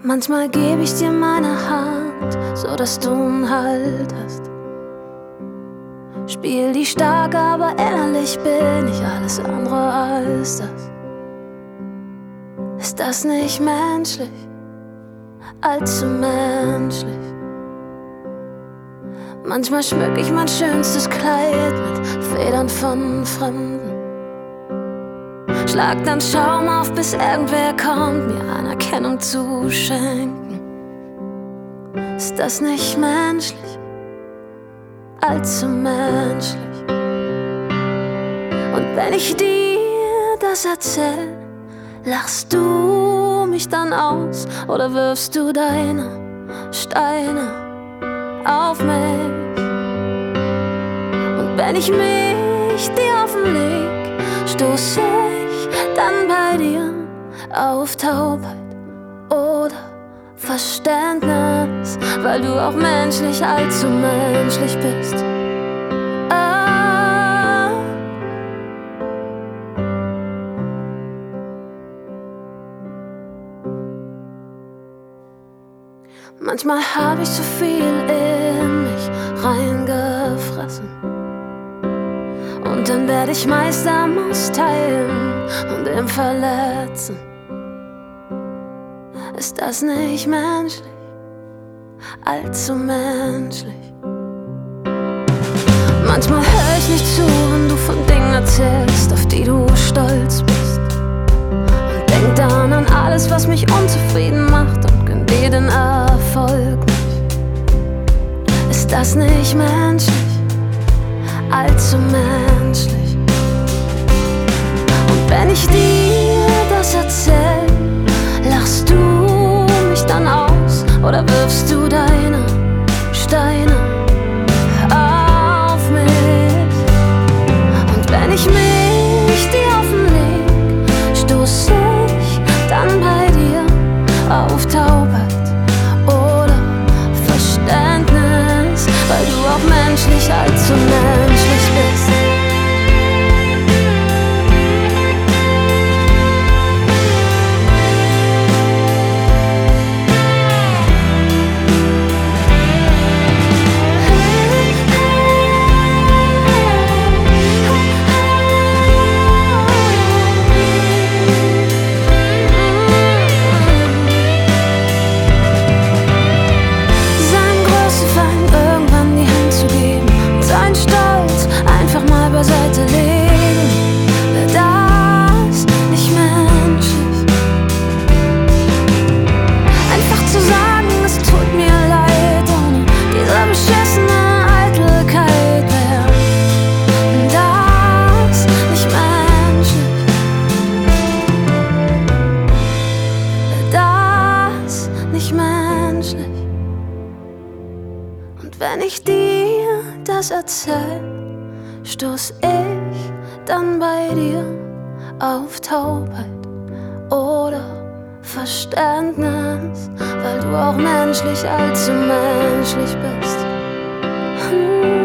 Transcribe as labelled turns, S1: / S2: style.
S1: Manchmal gebe ich dir meine Hand, so dass du einen Halt hast. Spiel die stark, aber ehrlich bin ich alles andere als das. Ist das nicht menschlich? Allzu menschlich. Manchmal schmück ich mein schönstes Kleid mit Federn von Fremden. Schlag dann Schaum auf, bis irgendwer kommt, mir Anerkennung zu schenken. Ist das nicht menschlich? Allzu menschlich. Und wenn ich dir das erzähl, lachst du mich dann aus oder wirfst du deine Steine auf mich? Und wenn ich mich dir offenleg, stoß ich dann bei dir auf Taubheit oder Verständnis, weil du auch menschlich allzu menschlich bist. Manchmal hab ich zu viel in mich reingefressen und dann werd ich Meister am Austeilen und im Verletzen. Ist das nicht menschlich? Allzu menschlich. Manchmal hör ich nicht zu, wenn du von Dingen erzählst, auf die du stolz bist, und denk dann an alles, was mich unzufrieden macht, und gönn dir den Erfolg nicht. Ist das nicht menschlich? Allzu menschlich. Und wenn ich dir das erzähl, lachst du mich dann aus oder wirfst du deine Steine auf mich? Und wenn ich mich dir offenleg, stoß ich dann bei dir auf Taubheit oder Verständnis, weil du auch menschlich allzu menschlich bist. Beiseite legen, wäre das nicht menschlich? Einfach zu sagen, es tut mir leid, ohne diese beschissene Eitelkeit, wäre das nicht menschlich? Wäre das nicht menschlich? Und wenn ich dir das erzähl, stoß ich dann bei dir auf Taubheit oder Verständnis, weil du auch menschlich allzu menschlich bist.